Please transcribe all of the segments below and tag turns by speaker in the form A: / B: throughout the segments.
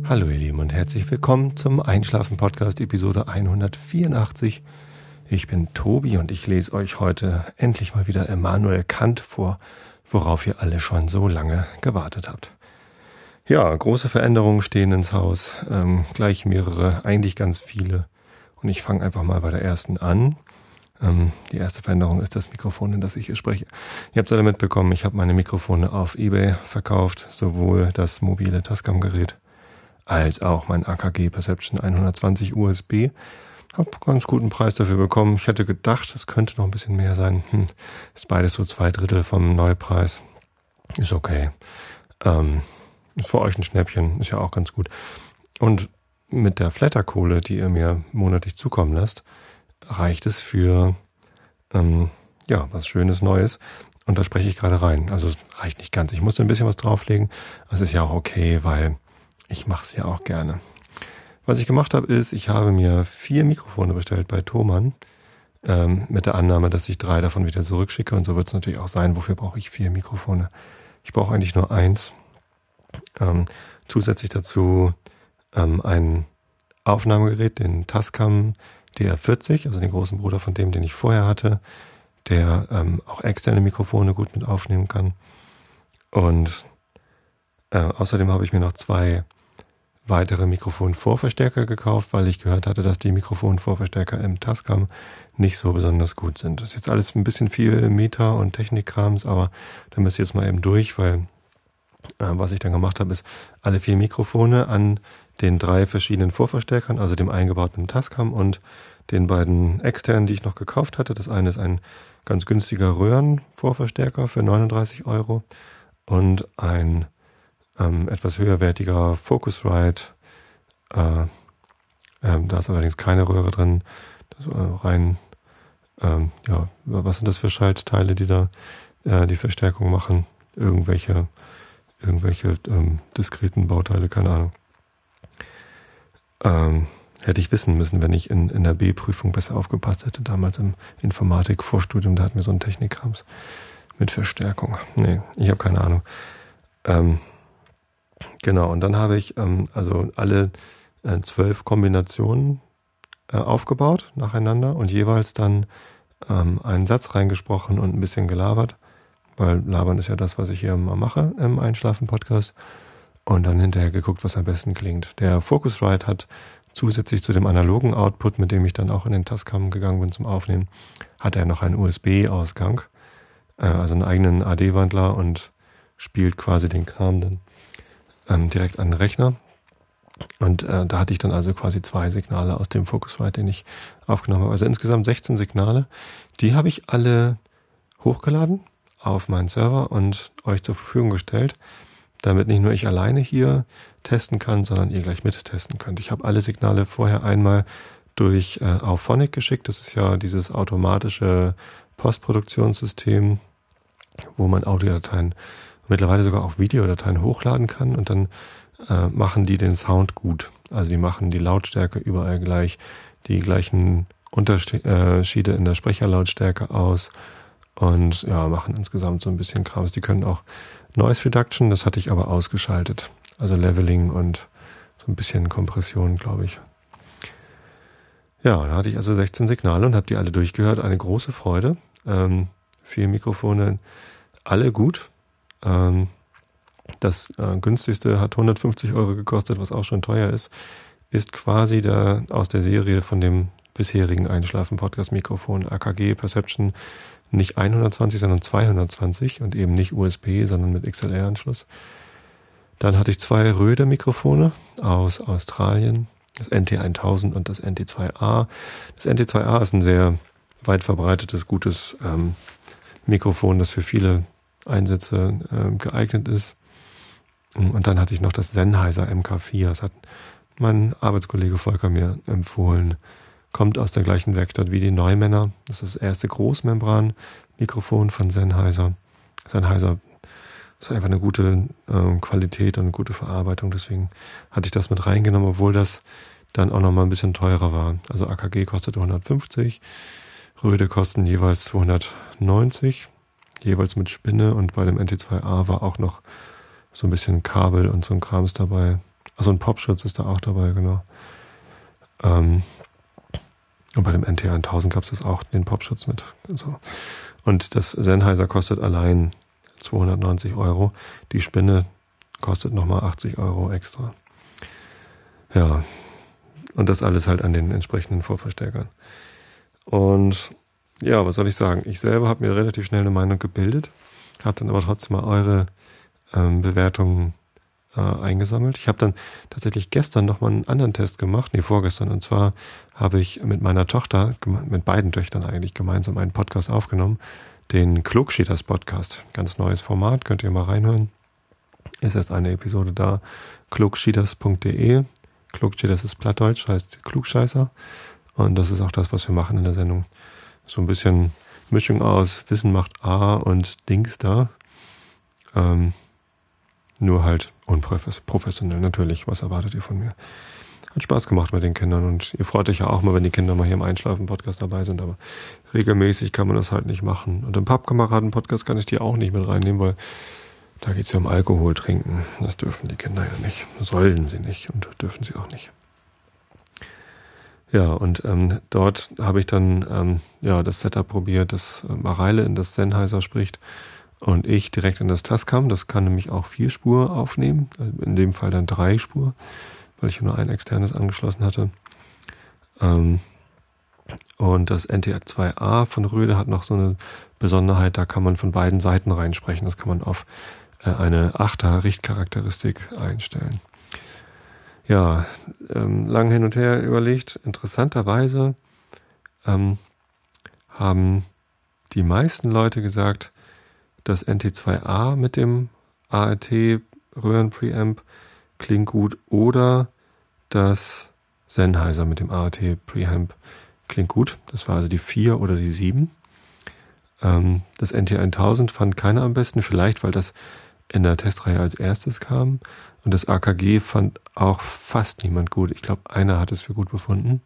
A: Hallo ihr Lieben und herzlich willkommen zum Einschlafen-Podcast Episode 184. Ich bin Tobi und ich lese euch heute endlich mal wieder Immanuel Kant vor, worauf ihr alle schon so lange gewartet habt. Ja, große Veränderungen stehen ins Haus, gleich mehrere, eigentlich ganz viele. Und ich fange einfach mal bei der ersten an. Die erste Veränderung ist das Mikrofon, in das ich hier spreche. Ihr habt es alle mitbekommen, ich habe meine Mikrofone auf eBay verkauft, sowohl das mobile Tascam-Gerät als auch mein AKG Perception 120 USB. Hab ganz guten Preis dafür bekommen. Ich hätte gedacht, es könnte noch ein bisschen mehr sein. Ist beides so 2/3 vom Neupreis. Ist okay. Ist für euch ein Schnäppchen, ist ja auch ganz gut. Und mit der Flatterkohle, die ihr mir monatlich zukommen lasst, reicht es für was Schönes Neues. Und da spreche ich gerade rein. Also es reicht nicht ganz. Ich musste ein bisschen was drauflegen. Das ist ja auch okay, weil ich mache es ja auch gerne. Was ich gemacht habe, ist, ich habe mir 4 Mikrofone bestellt bei Thomann, mit der Annahme, dass ich 3 davon wieder zurückschicke. Und so wird es natürlich auch sein. Wofür brauche ich 4 Mikrofone? Ich brauche eigentlich nur 1. Zusätzlich dazu ein Aufnahmegerät, den Tascam DR40, also den großen Bruder von dem, den ich vorher hatte, der auch externe Mikrofone gut mit aufnehmen kann. Und außerdem habe ich mir noch 2 weitere Mikrofonvorverstärker gekauft, weil ich gehört hatte, dass die Mikrofonvorverstärker im Tascam nicht so besonders gut sind. Das ist jetzt alles ein bisschen viel Meta- und Technikkrams, aber da müsst ihr jetzt mal eben durch, weil was ich dann gemacht habe, ist alle 4 Mikrofone an den 3 verschiedenen Vorverstärkern, also dem eingebauten Tascam und den beiden externen, die ich noch gekauft hatte. Das eine ist ein ganz günstiger Röhrenvorverstärker für 39 € und ein etwas höherwertiger Focusrite. Da ist allerdings keine Röhre drin. Was sind das für Schaltteile, die da die Verstärkung machen? Irgendwelche diskreten Bauteile, keine Ahnung. Hätte ich wissen müssen, wenn ich in der B-Prüfung besser aufgepasst hätte. Damals im Informatik-Vorstudium, da hatten wir so einen Technikkrams mit Verstärkung. Nee, ich habe keine Ahnung. Genau, und dann habe ich alle 12 Kombinationen aufgebaut nacheinander und jeweils dann einen Satz reingesprochen und ein bisschen gelabert, weil Labern ist ja das, was ich hier mal mache im Einschlafen-Podcast, und dann hinterher geguckt, was am besten klingt. Der Focusrite hat zusätzlich zu dem analogen Output, mit dem ich dann auch in den Tascam gegangen bin zum Aufnehmen, hat er noch einen USB-Ausgang, also einen eigenen AD-Wandler, und spielt quasi den Kram dann direkt an den Rechner. Und da hatte ich dann also quasi 2 Signale aus dem Focusrite, den ich aufgenommen habe. Also insgesamt 16 Signale. Die habe ich alle hochgeladen auf meinen Server und euch zur Verfügung gestellt, damit nicht nur ich alleine hier testen kann, sondern ihr gleich mittesten könnt. Ich habe alle Signale vorher einmal durch Auphonic geschickt. Das ist ja dieses automatische Postproduktionssystem, wo man Audiodateien, mittlerweile sogar auch Videodateien hochladen kann, und dann machen die den Sound gut. Also die machen die Lautstärke überall gleich, die gleichen Unterschiede in der Sprecherlautstärke aus und machen insgesamt so ein bisschen Krams. Die können auch Noise Reduction, das hatte ich aber ausgeschaltet. Also Leveling und so ein bisschen Kompression, glaube ich. Ja, da hatte ich also 16 Signale und habe die alle durchgehört. Eine große Freude. 4 Mikrofone, alle gut. Das günstigste hat 150 € gekostet, was auch schon teuer ist quasi aus der Serie von dem bisherigen Einschlafen-Podcast-Mikrofon AKG Perception nicht 120, sondern 220 und eben nicht USB, sondern mit XLR-Anschluss. Dann hatte ich 2 Röde-Mikrofone aus Australien, das NT1000 und das NT2A. Das NT2A ist ein sehr weit verbreitetes, gutes Mikrofon, das für viele Einsätze geeignet ist. Und dann hatte ich noch das Sennheiser MK4. Das hat mein Arbeitskollege Volker mir empfohlen. Kommt aus der gleichen Werkstatt wie die Neumänner. Das ist das erste Großmembran-Mikrofon von Sennheiser. Sennheiser ist einfach eine gute Qualität und eine gute Verarbeitung. Deswegen hatte ich das mit reingenommen, obwohl das dann auch nochmal ein bisschen teurer war. Also AKG kostete 150, Röde kosten jeweils 290, jeweils mit Spinne, und bei dem NT2A war auch noch so ein bisschen Kabel und so ein Krams dabei. Achso, ein Popschutz ist da auch dabei, genau. Und bei dem NT 1000 gab es das auch, den Popschutz mit. So. Und das Sennheiser kostet allein 290 Euro. Die Spinne kostet nochmal 80 Euro extra. Ja, und das alles halt an den entsprechenden Vorverstärkern. Und ja, was soll ich sagen? Ich selber habe mir relativ schnell eine Meinung gebildet, habe dann aber trotzdem mal eure Bewertungen eingesammelt. Ich habe dann tatsächlich gestern nochmal einen anderen Test gemacht, vorgestern. Und zwar habe ich mit meiner Tochter, mit beiden Töchtern eigentlich gemeinsam einen Podcast aufgenommen, den Klugschieders Podcast. Ganz neues Format, könnt ihr mal reinhören. Ist erst eine Episode da. klugschieders.de. Klugschieders ist Plattdeutsch, heißt Klugscheißer. Und das ist auch das, was wir machen in der Sendung. So ein bisschen Mischung aus Wissen macht A und Dings da. Nur halt unprofessionell natürlich. Was erwartet ihr von mir? Hat Spaß gemacht mit den Kindern und ihr freut euch ja auch mal, wenn die Kinder mal hier im Einschlafen-Podcast dabei sind, aber regelmäßig kann man das halt nicht machen. Und im Pappkameraden-Podcast kann ich die auch nicht mit reinnehmen, weil da geht es ja um Alkohol trinken. Das dürfen die Kinder ja nicht. Sollen sie nicht und dürfen sie auch nicht. Ja, und dort habe ich dann das Setup probiert, dass Mareile in das Sennheiser spricht und ich direkt in das Tascam. Das kann nämlich auch 4 Spur aufnehmen, in dem Fall dann 3 Spur, weil ich nur ein externes angeschlossen hatte. Und das NT2A von Röde hat noch so eine Besonderheit, da kann man von beiden Seiten reinsprechen. Das kann man auf eine 8er Richtcharakteristik einstellen. Ja, lang hin und her überlegt. Interessanterweise haben die meisten Leute gesagt, das NT2A mit dem ART Röhren-Preamp klingt gut oder das Sennheiser mit dem ART Preamp klingt gut. Das war also die 4 oder die 7. Das NT 1000 fand keiner am besten, vielleicht weil das in der Testreihe als erstes kam. Und das AKG fand auch fast niemand gut. Ich glaube, einer hat es für gut befunden,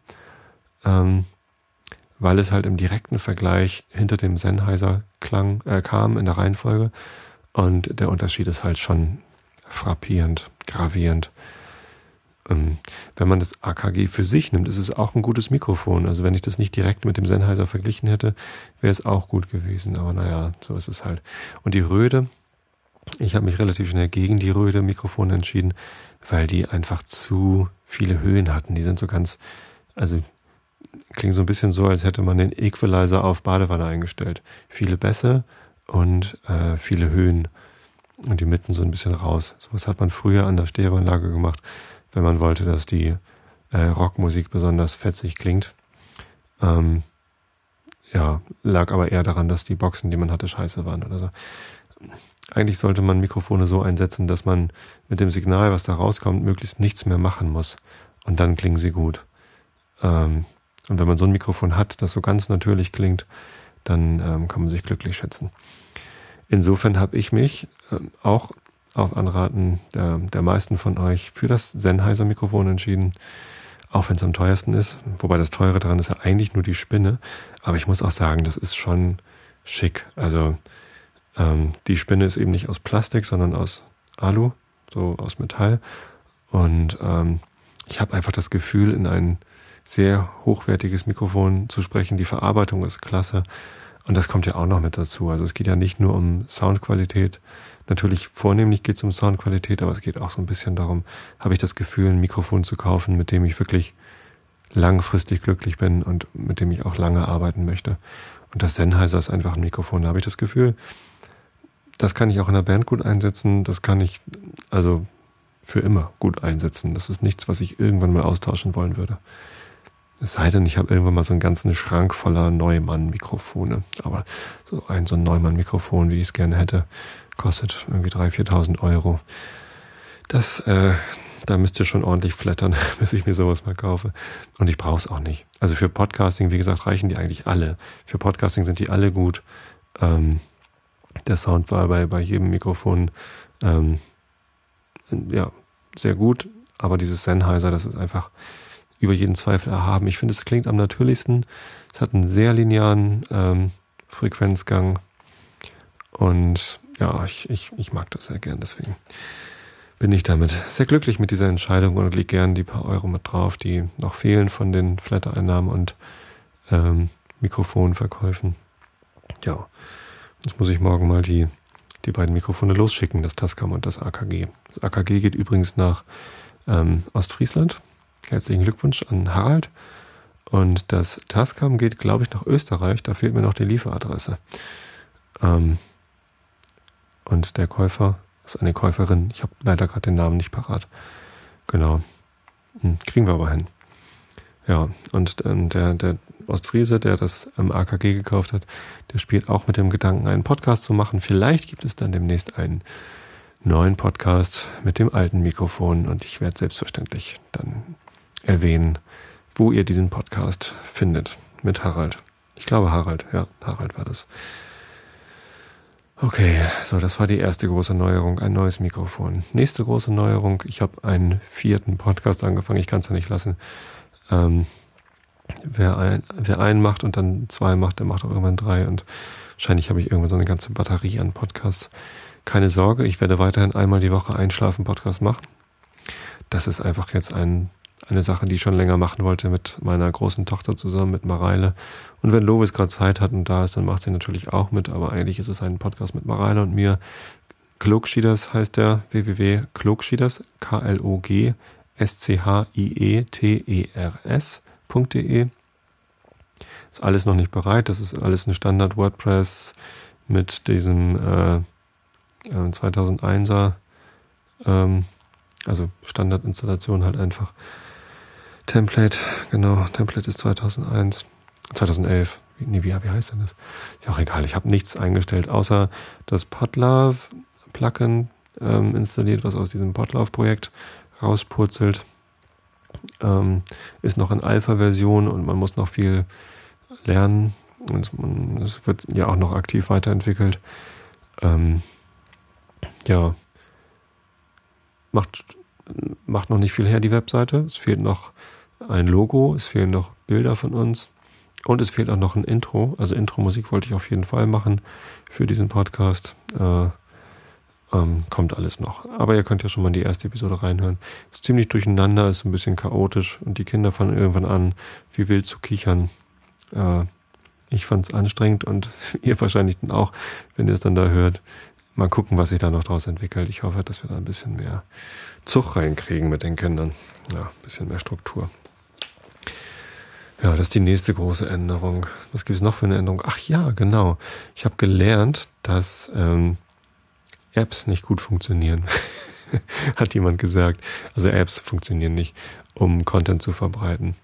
A: weil es halt im direkten Vergleich hinter dem Sennheiser kam in der Reihenfolge. Und der Unterschied ist halt schon frappierend, gravierend. Wenn man das AKG für sich nimmt, ist es auch ein gutes Mikrofon. Also wenn ich das nicht direkt mit dem Sennheiser verglichen hätte, wäre es auch gut gewesen. Aber naja, so ist es halt. Und die Röde, ich habe mich relativ schnell gegen die Röde Mikrofone entschieden, weil die einfach zu viele Höhen hatten. Die sind so ganz, also klingen so ein bisschen so, als hätte man den Equalizer auf Badewanne eingestellt. Viele Bässe und viele Höhen und die Mitten so ein bisschen raus. Sowas hat man früher an der Stereoanlage gemacht, wenn man wollte, dass die Rockmusik besonders fetzig klingt. Lag aber eher daran, dass die Boxen, die man hatte, scheiße waren oder so. Eigentlich sollte man Mikrofone so einsetzen, dass man mit dem Signal, was da rauskommt, möglichst nichts mehr machen muss. Und dann klingen sie gut. Und wenn man so ein Mikrofon hat, das so ganz natürlich klingt, dann kann man sich glücklich schätzen. Insofern habe ich mich auch auf Anraten der meisten von euch für das Sennheiser-Mikrofon entschieden, auch wenn es am teuersten ist. Wobei das Teure daran ist ja eigentlich nur die Spinne. Aber ich muss auch sagen, das ist schon schick. Also die Spinne ist eben nicht aus Plastik, sondern aus Alu, so aus Metall. Und ich habe einfach das Gefühl, in ein sehr hochwertiges Mikrofon zu sprechen. Die Verarbeitung ist klasse. Und das kommt ja auch noch mit dazu. Also es geht ja nicht nur um Soundqualität. Natürlich vornehmlich geht es um Soundqualität, aber es geht auch so ein bisschen darum, habe ich das Gefühl, ein Mikrofon zu kaufen, mit dem ich wirklich langfristig glücklich bin und mit dem ich auch lange arbeiten möchte. Und das Sennheiser ist einfach ein Mikrofon. Da habe ich das Gefühl, das kann ich auch in der Band gut einsetzen. Das kann ich also für immer gut einsetzen. Das ist nichts, was ich irgendwann mal austauschen wollen würde. Es sei denn, ich habe irgendwann mal so einen ganzen Schrank voller Neumann-Mikrofone. Aber so ein Neumann-Mikrofon, wie ich es gerne hätte, kostet irgendwie 3.000, 4.000 Euro. Da müsst ihr schon ordentlich flattern, bis ich mir sowas mal kaufe. Und ich brauche es auch nicht. Also für Podcasting, wie gesagt, reichen die eigentlich alle. Für Podcasting sind die alle gut. Der Sound war bei jedem Mikrofon sehr gut. Aber dieses Sennheiser, das ist einfach über jeden Zweifel erhaben. Ich finde, es klingt am natürlichsten. Es hat einen sehr linearen Frequenzgang. Und ja, ich mag das sehr gern. Deswegen bin ich damit sehr glücklich mit dieser Entscheidung und lege gern die paar Euro mit drauf, die noch fehlen von den Flatter-Einnahmen und Mikrofonverkäufen. Ja, jetzt muss ich morgen mal die beiden Mikrofone losschicken, das Tascam und das AKG. Das AKG geht übrigens nach Ostfriesland. Herzlichen Glückwunsch an Harald. Und das Tascam geht, glaube ich, nach Österreich. Da fehlt mir noch die Lieferadresse. Und der Käufer ist eine Käuferin. Ich habe leider gerade den Namen nicht parat. Genau. Kriegen wir aber hin. Ja, und der Ostfriese, der das AKG gekauft hat, der spielt auch mit dem Gedanken, einen Podcast zu machen. Vielleicht gibt es dann demnächst einen neuen Podcast mit dem alten Mikrofon und ich werde selbstverständlich dann erwähnen, wo ihr diesen Podcast findet mit Harald. Ich glaube Harald war das. Okay, so, das war die erste große Neuerung, ein neues Mikrofon. Nächste große Neuerung, ich habe einen 4. Podcast angefangen, ich kann es ja nicht lassen. Wer einen macht und dann 2 macht, der macht auch irgendwann 3 und wahrscheinlich habe ich irgendwann so eine ganze Batterie an Podcasts. Keine Sorge, ich werde weiterhin einmal die Woche Einschlafen-Podcast machen. Das ist einfach jetzt eine Sache, die ich schon länger machen wollte mit meiner großen Tochter zusammen, mit Mareile. Und wenn Lovis gerade Zeit hat und da ist, dann macht sie natürlich auch mit. Aber eigentlich ist es ein Podcast mit Mareile und mir. Klogschieders heißt der, www.klogschieders, KLOGSCHIETERS.de. Ist alles noch nicht bereit. Das ist alles ein Standard WordPress mit diesem 2001er, also Standardinstallation halt einfach. Template ist 2011. Wie heißt denn das? Ist ja auch egal, ich habe nichts eingestellt, außer das Podlove-Plugin installiert, was aus diesem Podlove-Projekt rauspurzelt. Ist noch in Alpha-Version und man muss noch viel lernen. Und es wird ja auch noch aktiv weiterentwickelt. Ja, macht noch nicht viel her, die Webseite. Es fehlt noch ein Logo, es fehlen noch Bilder von uns und es fehlt auch noch ein Intro. Also Intro-Musik wollte ich auf jeden Fall machen für diesen Podcast. Kommt alles noch. Aber ihr könnt ja schon mal in die erste Episode reinhören. Ist ziemlich durcheinander, ist ein bisschen chaotisch und die Kinder fangen irgendwann an, wie wild zu kichern. Ich fand es anstrengend und ihr wahrscheinlich dann auch, wenn ihr es dann da hört. Mal gucken, was sich da noch draus entwickelt. Ich hoffe, dass wir da ein bisschen mehr Zug reinkriegen mit den Kindern. Ja, ein bisschen mehr Struktur. Ja, das ist die nächste große Änderung. Was gibt es noch für eine Änderung? Ach ja, genau. Ich habe gelernt, dass Apps nicht gut funktionieren. Hat jemand gesagt. Also Apps funktionieren nicht, um Content zu verbreiten.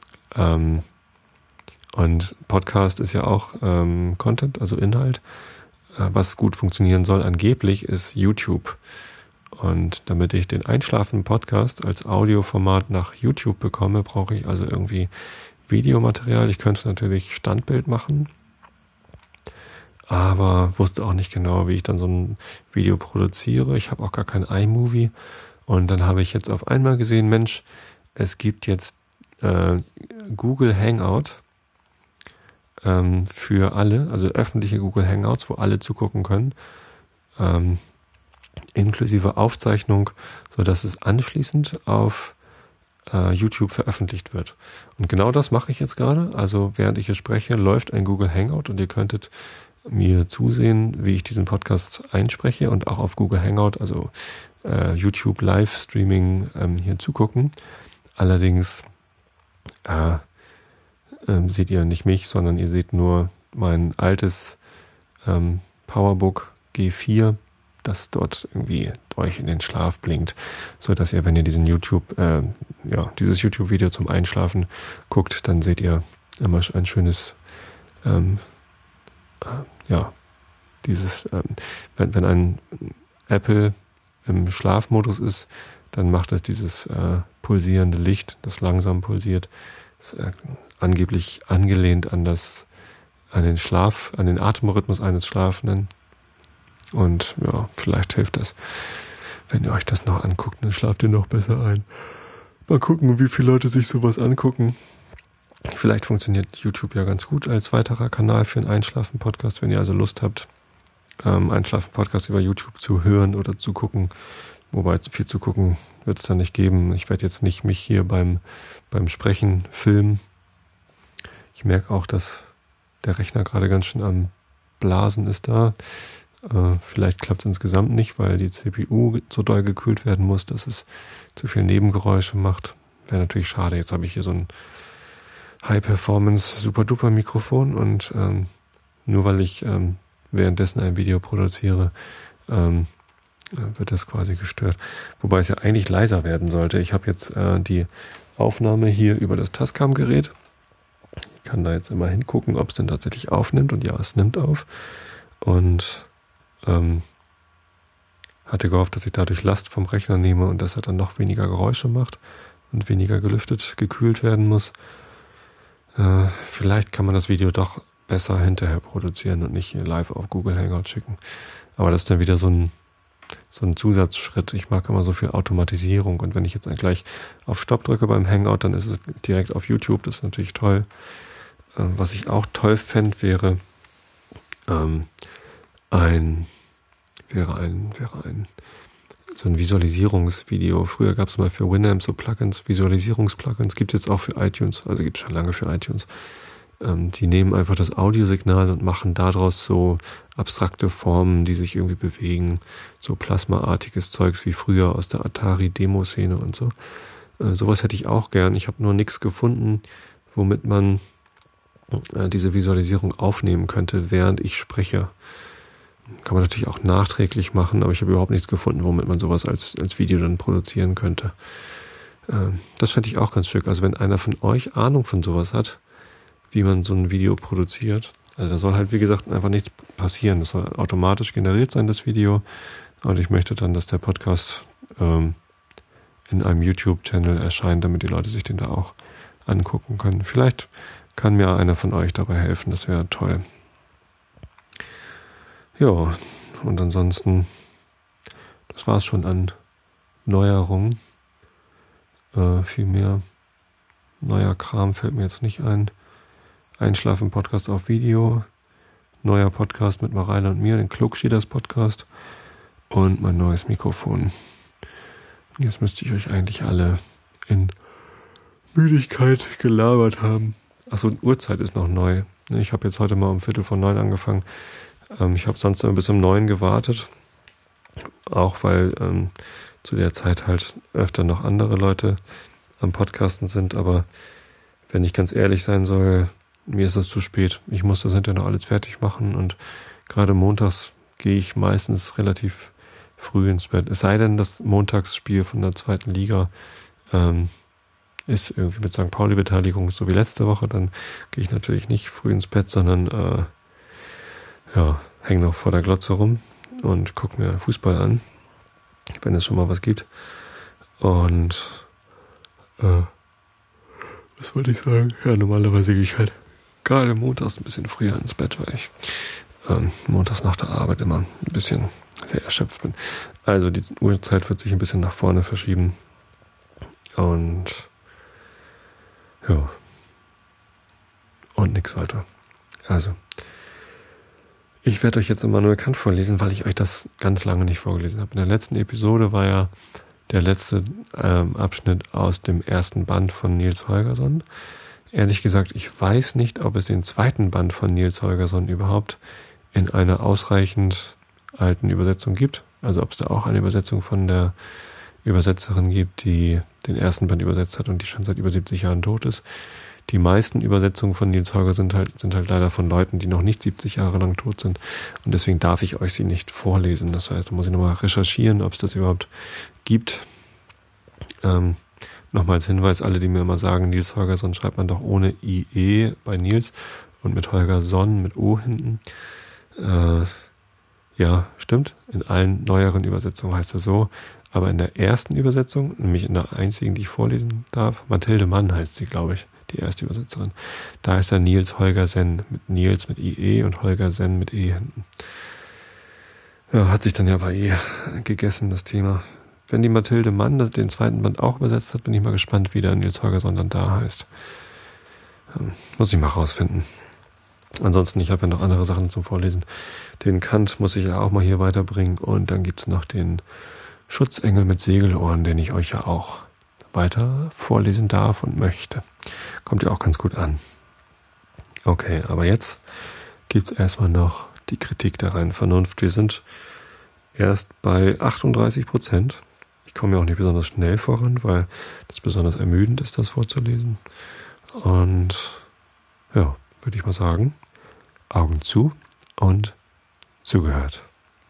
A: Und Podcast ist ja auch Content, also Inhalt. Was gut funktionieren soll angeblich, ist YouTube. Und damit ich den Einschlafen-Podcast als Audioformat nach YouTube bekomme, brauche ich also irgendwie Videomaterial. Ich könnte natürlich Standbild machen, aber wusste auch nicht genau, wie ich dann so ein Video produziere. Ich habe auch gar kein iMovie. Und dann habe ich jetzt auf einmal gesehen, Mensch, es gibt jetzt Google Hangout für alle, also öffentliche Google Hangouts, wo alle zugucken können, inklusive Aufzeichnung, sodass es anschließend auf YouTube veröffentlicht wird. Und genau das mache ich jetzt gerade. Also während ich hier spreche, läuft ein Google Hangout und ihr könntet mir zusehen, wie ich diesen Podcast einspreche und auch auf Google Hangout, also YouTube Livestreaming hier zugucken. Allerdings seht ihr nicht mich, sondern ihr seht nur mein altes PowerBook G4, das dort irgendwie euch in den Schlaf blinkt, so dass ihr, wenn ihr diesen dieses YouTube-Video zum Einschlafen guckt, dann seht ihr immer ein schönes, wenn ein Apple im Schlafmodus ist, dann macht es dieses pulsierende Licht, das langsam pulsiert. Das ist angeblich angelehnt an den Atemrhythmus eines Schlafenden. Und ja, vielleicht hilft das. Wenn ihr euch das noch anguckt, dann schlaft ihr noch besser ein. Mal gucken, wie viele Leute sich sowas angucken. Vielleicht funktioniert YouTube ja ganz gut als weiterer Kanal für einen Einschlafen-Podcast. Wenn ihr also Lust habt, Einschlafen-Podcast über YouTube zu hören oder zu gucken, Wobei viel zu gucken wird es da nicht geben. Ich werde jetzt nicht mich hier beim Sprechen filmen. Ich merke auch, dass der Rechner gerade ganz schön am Blasen ist da. Vielleicht klappt es insgesamt nicht, weil die CPU so doll gekühlt werden muss, dass es zu viel Nebengeräusche macht. Wäre natürlich schade. Jetzt habe ich hier so ein High-Performance Super-Duper-Mikrofon und nur weil ich währenddessen ein Video produziere, wird das quasi gestört. Wobei es ja eigentlich leiser werden sollte. Ich habe jetzt die Aufnahme hier über das Tascam-Gerät. Ich kann da jetzt immer hingucken, ob es denn tatsächlich aufnimmt. Und ja, es nimmt auf. Und hatte gehofft, dass ich dadurch Last vom Rechner nehme und dass er dann noch weniger Geräusche macht und weniger gelüftet, gekühlt werden muss. Vielleicht kann man das Video doch besser hinterher produzieren und nicht hier live auf Google Hangout schicken. Aber das ist dann wieder so ein Zusatzschritt. Ich mag immer so viel Automatisierung und wenn ich jetzt gleich auf Stopp drücke beim Hangout, dann ist es direkt auf YouTube. Das ist natürlich toll. Was ich auch toll fände, wäre so ein Visualisierungsvideo. Früher gab es mal für Winamp so Plugins, Visualisierungsplugins, gibt es jetzt auch für iTunes, also gibt es schon lange für iTunes. Die nehmen einfach das Audiosignal und machen daraus so abstrakte Formen, die sich irgendwie bewegen, so plasmaartiges Zeugs wie früher aus der Atari-Demo-Szene und so. Sowas hätte ich auch gern. Ich habe nur nichts gefunden, womit man diese Visualisierung aufnehmen könnte, während ich spreche. Kann man natürlich auch nachträglich machen, aber ich habe überhaupt nichts gefunden, womit man sowas als Video dann produzieren könnte. Das fände ich auch ganz schick. Also wenn einer von euch Ahnung von sowas hat, wie man so ein Video produziert, also da soll halt wie gesagt einfach nichts passieren. Das soll automatisch generiert sein, das Video. Und ich möchte dann, dass der Podcast in einem YouTube-Channel erscheint, damit die Leute sich den da auch angucken können. Vielleicht kann mir einer von euch dabei helfen, das wäre toll. Ja, und ansonsten, das war es schon an Neuerungen. Viel mehr neuer Kram fällt mir jetzt nicht ein. Einschlafen-Podcast auf Video, neuer Podcast mit Mareile und mir, den Klugschieders Podcast und mein neues Mikrofon. Und jetzt müsste ich euch eigentlich alle in Müdigkeit gelabert haben. Achso, Uhrzeit ist noch neu. Ich habe jetzt heute mal um 8:45 angefangen. Ich habe sonst immer bis um 9 gewartet, auch weil zu der Zeit halt öfter noch andere Leute am Podcasten sind, aber wenn ich ganz ehrlich sein soll, mir ist das zu spät. Ich muss das hinterher noch alles fertig machen und gerade montags gehe ich meistens relativ früh ins Bett. Es sei denn, das Montagsspiel von der 2. Liga ist irgendwie mit St. Pauli-Beteiligung, so wie letzte Woche, dann gehe ich natürlich nicht früh ins Bett, sondern hänge noch vor der Glotze rum und gucke mir Fußball an, wenn es schon mal was gibt. Und was wollte ich sagen? Ja, normalerweise gehe ich halt gerade montags ein bisschen früher ins Bett, weil ich montags nach der Arbeit immer ein bisschen sehr erschöpft bin. Also die Uhrzeit wird sich ein bisschen nach vorne verschieben. Und ja. Und nichts weiter. Also, ich werde euch jetzt Immanuel Kant vorlesen, weil ich euch das ganz lange nicht vorgelesen habe. In der letzten Episode war ja der letzte Abschnitt aus dem ersten Band von Nils Holgersson. Ehrlich gesagt, ich weiß nicht, ob es den zweiten Band von Nils Holgersson überhaupt in einer ausreichend alten Übersetzung gibt. Also ob es da auch eine Übersetzung von der Übersetzerin gibt, die den ersten Band übersetzt hat und die schon seit über 70 Jahren tot ist. Die meisten Übersetzungen von Nils Holgersson sind halt leider von Leuten, die noch nicht 70 Jahre lang tot sind. Und deswegen darf ich euch sie nicht vorlesen. Das heißt, da muss ich nochmal recherchieren, ob es das überhaupt gibt. Nochmal als Hinweis, alle, die mir immer sagen, Nils Holgersson schreibt man doch ohne IE bei Nils und mit Holgersson mit O hinten. Ja, stimmt. In allen neueren Übersetzungen heißt er so. Aber in der ersten Übersetzung, nämlich in der einzigen, die ich vorlesen darf, Mathilde Mann heißt sie, glaube ich, die erste Übersetzerin. Da heißt er Nils Holgersen, mit Nils mit IE und Holgersen mit E hinten. Ja, hat sich dann ja bei E gegessen, das Thema. Wenn die Mathilde Mann den zweiten Band auch übersetzt hat, bin ich mal gespannt, wie der Nils Holgersson dann da heißt. Muss ich mal rausfinden. Ansonsten, ich habe ja noch andere Sachen zum Vorlesen. Den Kant muss ich ja auch mal hier weiterbringen und dann gibt's noch den Schutzengel mit Segelohren, den ich euch ja auch weiter vorlesen darf und möchte. Kommt ja auch ganz gut an. Okay, aber jetzt gibt es erstmal noch die Kritik der reinen Vernunft. Wir sind erst bei 38%. Ich komme ja auch nicht besonders schnell voran, weil das besonders ermüdend ist, das vorzulesen. Und ja, würde ich mal sagen, Augen zu und zugehört.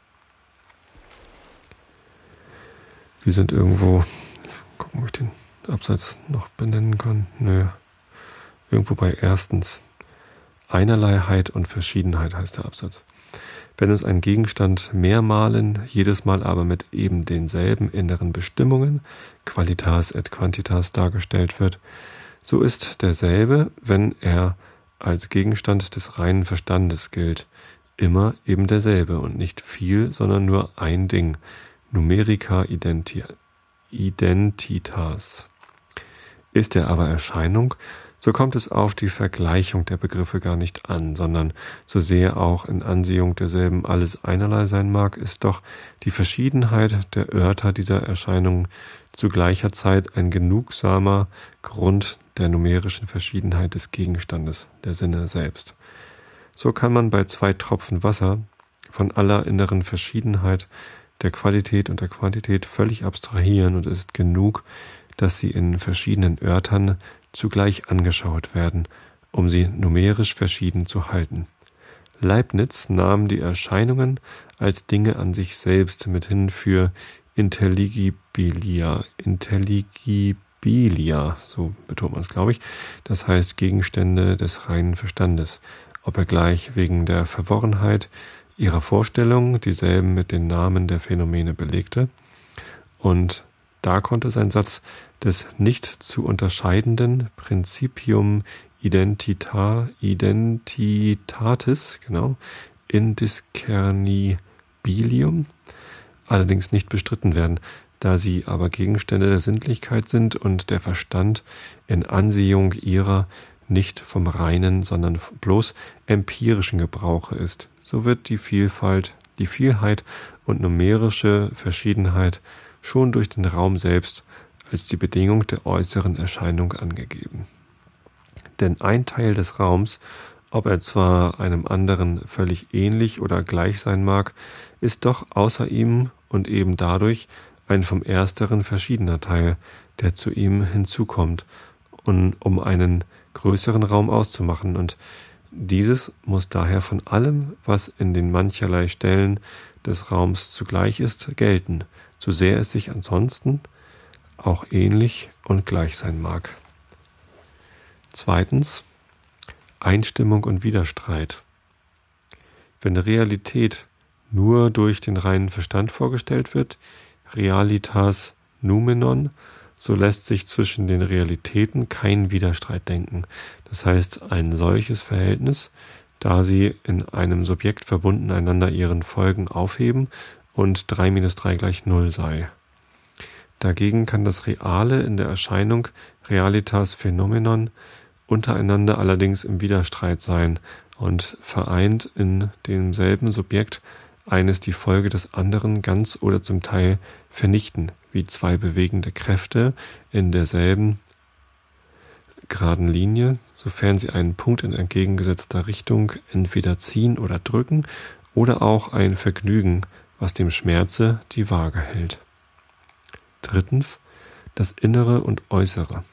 A: Wir sind irgendwo, gucken, ob ich den Absatz noch benennen kann. Nö. Irgendwo bei erstens. Einerleiheit und Verschiedenheit heißt der Absatz. Wenn uns ein Gegenstand mehrmalen, jedes Mal aber mit eben denselben inneren Bestimmungen, Qualitas et Quantitas, dargestellt wird, so ist derselbe, wenn er als Gegenstand des reinen Verstandes gilt, immer eben derselbe und nicht viel, sondern nur ein Ding, Numerica identitas. Ist er aber Erscheinung, so kommt es auf die Vergleichung der Begriffe gar nicht an, sondern so sehr auch in Ansehung derselben alles einerlei sein mag, ist doch die Verschiedenheit der Örter dieser Erscheinung zu gleicher Zeit ein genugsamer Grund der numerischen Verschiedenheit des Gegenstandes, der Sinne selbst. So kann man bei 2 Tropfen Wasser von aller inneren Verschiedenheit der Qualität und der Quantität völlig abstrahieren und es ist genug, dass sie in verschiedenen Örtern zugleich angeschaut werden, um sie numerisch verschieden zu halten. Leibniz nahm die Erscheinungen als Dinge an sich selbst mithin für Intelligibilia, so betont man es, glaube ich, das heißt Gegenstände des reinen Verstandes, ob er gleich wegen der Verworrenheit ihrer Vorstellung dieselben mit den Namen der Phänomene belegte. Und da konnte sein Satz des nicht zu unterscheidenden Principium identitatis, indiscernibilium, allerdings nicht bestritten werden, da sie aber Gegenstände der Sinnlichkeit sind und der Verstand in Ansehung ihrer nicht vom reinen, sondern bloß empirischen Gebrauche ist. So wird die Vielheit und numerische Verschiedenheit schon durch den Raum selbst als die Bedingung der äußeren Erscheinung angegeben. Denn ein Teil des Raums, ob er zwar einem anderen völlig ähnlich oder gleich sein mag, ist doch außer ihm und eben dadurch ein vom ersteren verschiedener Teil, der zu ihm hinzukommt, um einen größeren Raum auszumachen, und dieses muss daher von allem, was in den mancherlei Stellen des Raums zugleich ist, gelten, so sehr es sich ansonsten auch ähnlich und gleich sein mag. Zweitens, Einstimmung und Widerstreit. Wenn Realität nur durch den reinen Verstand vorgestellt wird, realitas noumenon, so lässt sich zwischen den Realitäten kein Widerstreit denken. Das heißt, ein solches Verhältnis, da sie in einem Subjekt verbunden einander ihren Folgen aufheben und 3 minus 3 gleich 0 sei. Dagegen kann das Reale in der Erscheinung realitas phänomenon untereinander allerdings im Widerstreit sein und vereint in demselben Subjekt eines die Folge des anderen ganz oder zum Teil vernichten, wie 2 bewegende Kräfte in derselben geraden Linie, sofern sie einen Punkt in entgegengesetzter Richtung entweder ziehen oder drücken, oder auch ein Vergnügen, was dem Schmerze die Waage hält. Drittens, das Innere und Äußere.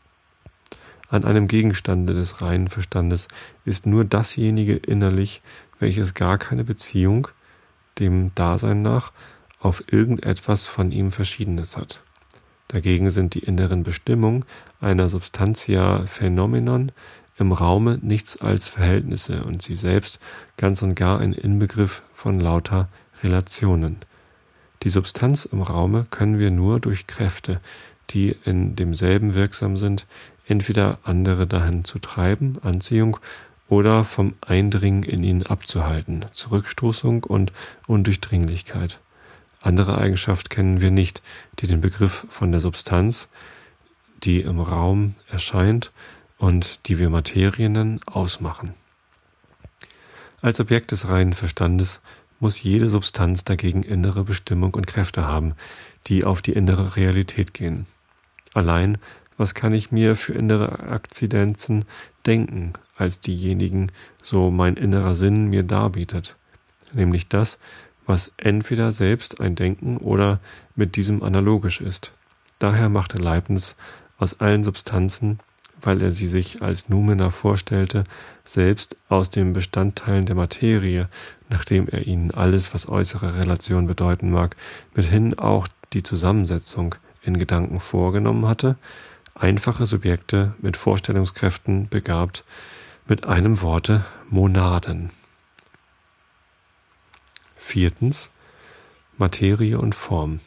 A: An einem Gegenstande des reinen Verstandes ist nur dasjenige innerlich, welches gar keine Beziehung, dem Dasein nach, auf irgendetwas von ihm Verschiedenes hat. Dagegen sind die inneren Bestimmungen einer Substantia phänomenon im Raume nichts als Verhältnisse und sie selbst ganz und gar ein Inbegriff von lauter Relationen. Die Substanz im Raume können wir nur durch Kräfte, die in demselben wirksam sind, entweder andere dahin zu treiben, Anziehung, oder vom Eindringen in ihn abzuhalten, Zurückstoßung und Undurchdringlichkeit. Andere Eigenschaft kennen wir nicht, die den Begriff von der Substanz, die im Raum erscheint und die wir Materie nennen, ausmachen. Als Objekt des reinen Verstandes muss jede Substanz dagegen innere Bestimmung und Kräfte haben, die auf die innere Realität gehen. Allein, was kann ich mir für innere Akzidenzen denken, als diejenigen, so mein innerer Sinn mir darbietet, nämlich das, was entweder selbst ein Denken oder mit diesem analogisch ist. Daher machte Leibniz aus allen Substanzen, weil er sie sich als Noumena vorstellte, selbst aus den Bestandteilen der Materie, nachdem er ihnen alles, was äußere Relation bedeuten mag, mithin auch die Zusammensetzung in Gedanken vorgenommen hatte, einfache Subjekte mit Vorstellungskräften begabt, mit einem Worte Monaden. 4. Materie und Form.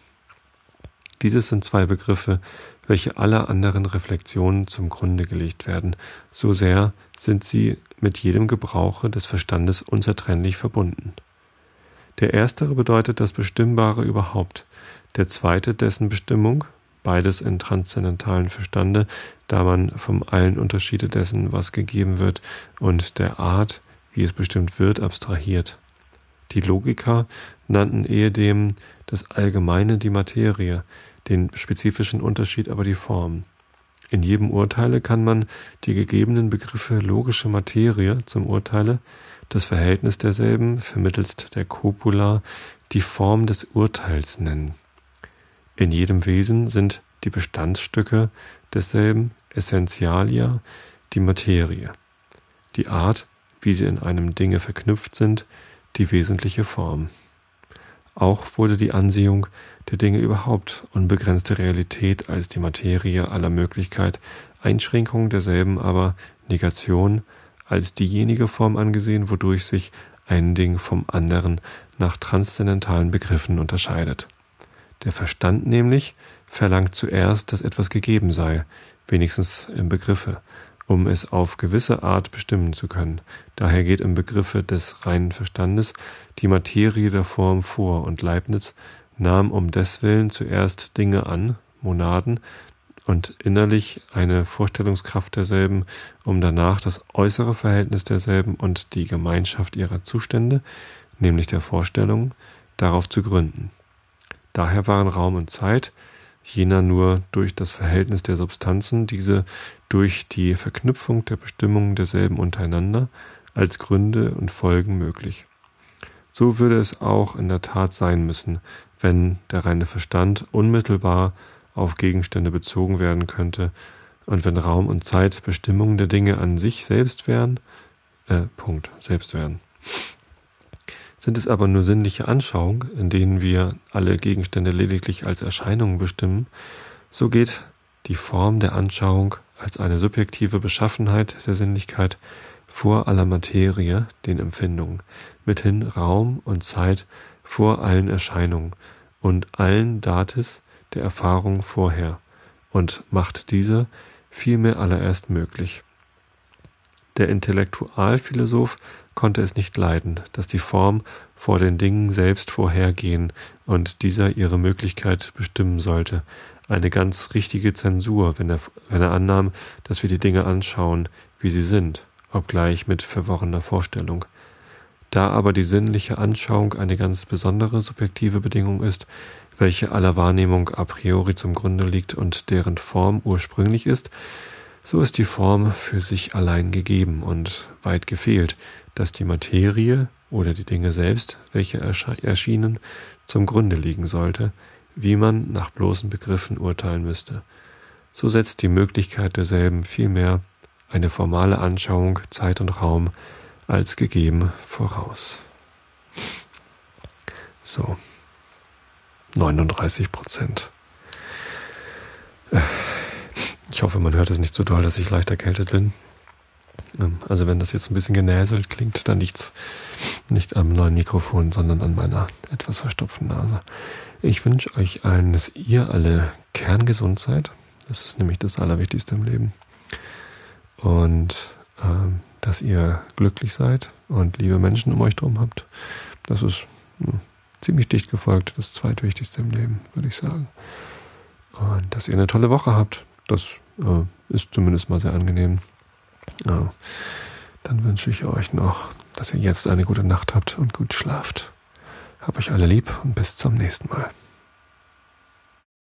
A: Dieses sind zwei Begriffe, welche aller anderen Reflexionen zum Grunde gelegt werden. So sehr sind sie mit jedem Gebrauche des Verstandes unzertrennlich verbunden. Der erstere bedeutet das Bestimmbare überhaupt, der zweite dessen Bestimmung, beides in transzendentalen Verstande, da man vom allen Unterschiede dessen, was gegeben wird, und der Art, wie es bestimmt wird, abstrahiert. Die Logiker nannten ehedem das Allgemeine die Materie, den spezifischen Unterschied aber die Form. In jedem Urteile kann man die gegebenen Begriffe logische Materie zum Urteile, das Verhältnis derselben vermittelst der Copula, die Form des Urteils nennen. In jedem Wesen sind die Bestandsstücke desselben Essentialia die Materie, die Art, wie sie in einem Dinge verknüpft sind, die wesentliche Form. Auch wurde die Ansehung der Dinge überhaupt unbegrenzte Realität als die Materie aller Möglichkeit, Einschränkung derselben aber Negation als diejenige Form angesehen, wodurch sich ein Ding vom anderen nach transzendentalen Begriffen unterscheidet. Der Verstand nämlich verlangt zuerst, dass etwas gegeben sei, wenigstens im Begriffe, um es auf gewisse Art bestimmen zu können. Daher geht im Begriffe des reinen Verstandes die Materie der Form vor, und Leibniz nahm um deswillen zuerst Dinge an, Monaden, und innerlich eine Vorstellungskraft derselben, um danach das äußere Verhältnis derselben und die Gemeinschaft ihrer Zustände, nämlich der Vorstellung, darauf zu gründen. Daher waren Raum und Zeit, jener nur durch das Verhältnis der Substanzen, diese durch die Verknüpfung der Bestimmungen derselben untereinander, als Gründe und Folgen möglich. So würde es auch in der Tat sein müssen, wenn der reine Verstand unmittelbar auf Gegenstände bezogen werden könnte und wenn Raum und Zeit Bestimmungen der Dinge an sich selbst wären, selbst wären. Sind es aber nur sinnliche Anschauungen, in denen wir alle Gegenstände lediglich als Erscheinungen bestimmen, so geht die Form der Anschauung als eine subjektive Beschaffenheit der Sinnlichkeit vor aller Materie, den Empfindungen, mithin Raum und Zeit vor allen Erscheinungen und allen Datis der Erfahrung vorher und macht diese vielmehr allererst möglich. Der Intellektualphilosoph konnte es nicht leiden, dass die Form vor den Dingen selbst vorhergehen und dieser ihre Möglichkeit bestimmen sollte. Eine ganz richtige Zensur, wenn er annahm, dass wir die Dinge anschauen, wie sie sind, obgleich mit verworrener Vorstellung. Da aber die sinnliche Anschauung eine ganz besondere subjektive Bedingung ist, welche aller Wahrnehmung a priori zum Grunde liegt und deren Form ursprünglich ist, so ist die Form für sich allein gegeben und weit gefehlt, dass die Materie oder die Dinge selbst, welche erschienen, zum Grunde liegen sollte, wie man nach bloßen Begriffen urteilen müsste. So setzt die Möglichkeit derselben vielmehr eine formale Anschauung Zeit und Raum als gegeben voraus. So, 39%. Ich hoffe, man hört es nicht so doll, dass ich leicht erkältet bin. Also wenn das jetzt ein bisschen genäselt klingt, dann liegt's nicht am neuen Mikrofon, sondern an meiner etwas verstopften Nase. Ich wünsche euch allen, dass ihr alle kerngesund seid. Das ist nämlich das Allerwichtigste im Leben. Und dass ihr glücklich seid und liebe Menschen um euch drum habt. Das ist ziemlich dicht gefolgt, das Zweitwichtigste im Leben, würde ich sagen. Und dass ihr eine tolle Woche habt. Das ist zumindest mal sehr angenehm. Dann wünsche ich euch noch, dass ihr jetzt eine gute Nacht habt und gut schlaft. Hab euch alle lieb und bis zum nächsten Mal.